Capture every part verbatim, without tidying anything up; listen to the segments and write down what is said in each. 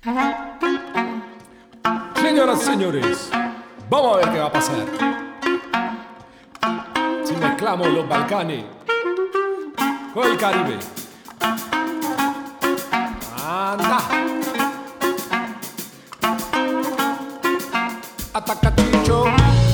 Señoras y señores, vamos a ver qué va a pasar si mezclamos los Balcanes con el Caribe. Anda. Ataca Chicho.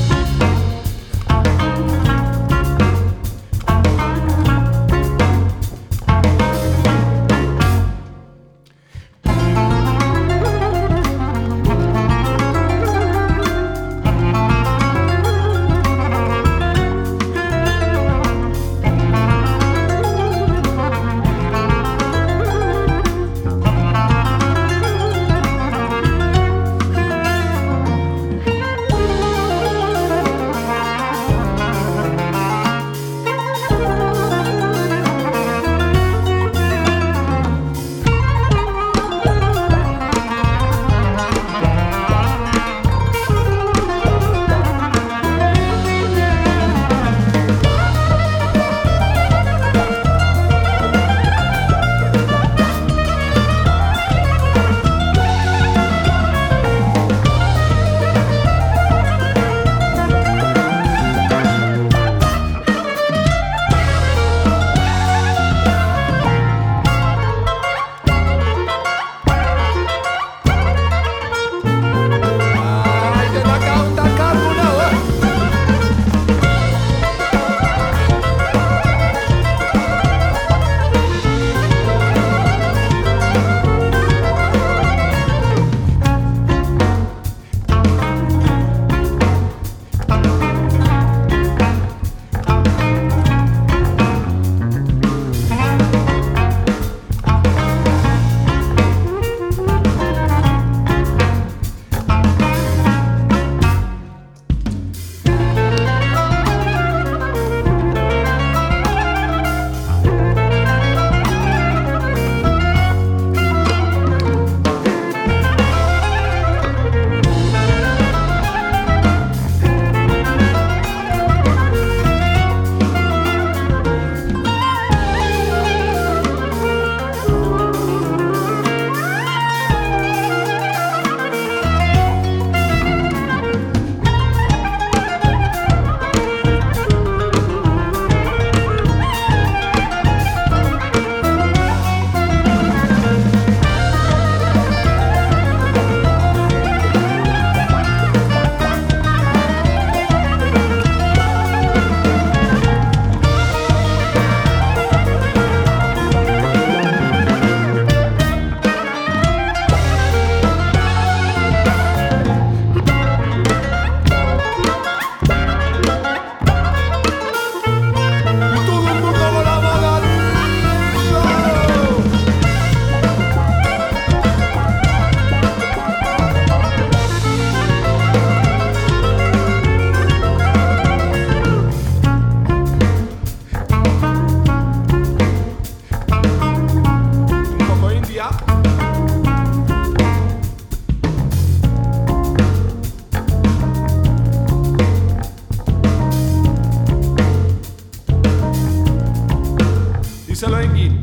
Díselo en guin.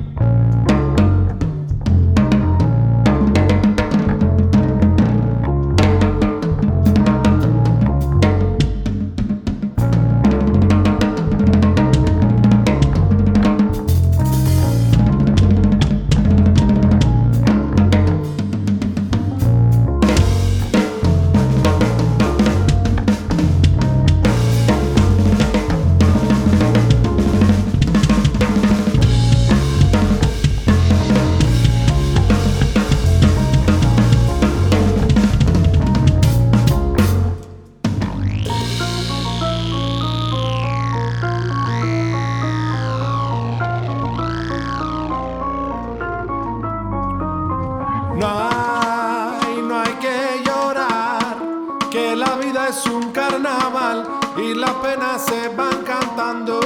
No hay, no hay que llorar, que la vida es un carnaval y las penas se van cantando.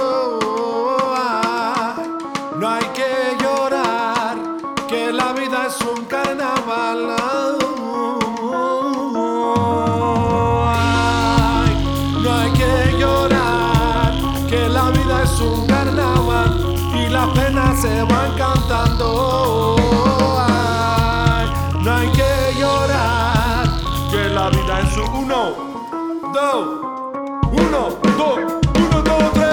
Ay, no hay que llorar, que la vida es un carnaval. Ay, no hay que llorar, que la vida es un carnaval y las penas se van cantando. Ay, no hay que llorar, que la vida es un uno, dos, uno, dos, uno, dos, tres.